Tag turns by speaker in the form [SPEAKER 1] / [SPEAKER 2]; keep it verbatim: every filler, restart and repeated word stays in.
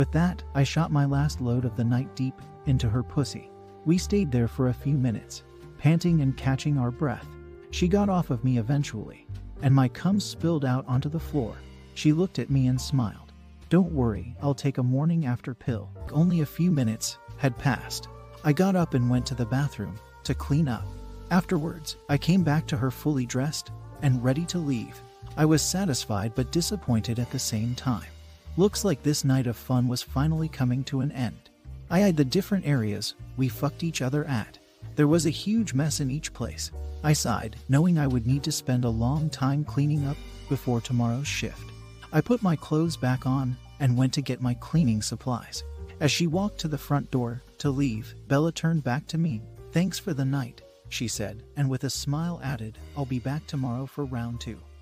[SPEAKER 1] With that, I shot my last load of the night deep into her pussy. We stayed there for a few minutes, panting and catching our breath. She got off of me eventually, and my cum spilled out onto the floor. She looked at me and smiled. "Don't worry, I'll take a morning after pill." Only a few minutes had passed. I got up and went to the bathroom to clean up. Afterwards, I came back to her fully dressed and ready to leave. I was satisfied but disappointed at the same time. Looks like this night of fun was finally coming to an end. I eyed the different areas we fucked each other at. There was a huge mess in each place. I sighed, knowing I would need to spend a long time cleaning up before tomorrow's shift. I put my clothes back on and went to get my cleaning supplies. As she walked to the front door to leave, Bella turned back to me. "Thanks for the night," she said, and with a smile added, "I'll be back tomorrow for round two."